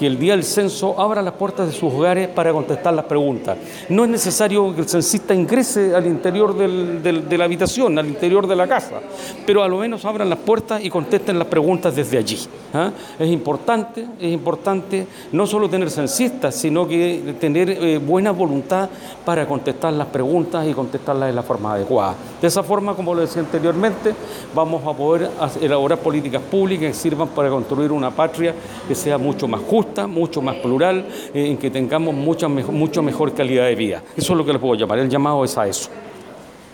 que el día del censo abra las puertas de sus hogares para contestar las preguntas. No es necesario que el censista ingrese al interior de la habitación, al interior de la casa, pero a lo menos abran las puertas y contesten las preguntas desde allí. Es importante no solo tener censistas, sino que tener buena voluntad para contestar las preguntas y contestarlas de la forma adecuada. De esa forma, como lo decía anteriormente, vamos a poder elaborar políticas públicas que sirvan para construir una patria que sea mucho más justa, mucho más plural, en que tengamos mucho mejor calidad de vida. Eso es lo que les puedo llamar. El llamado es a eso.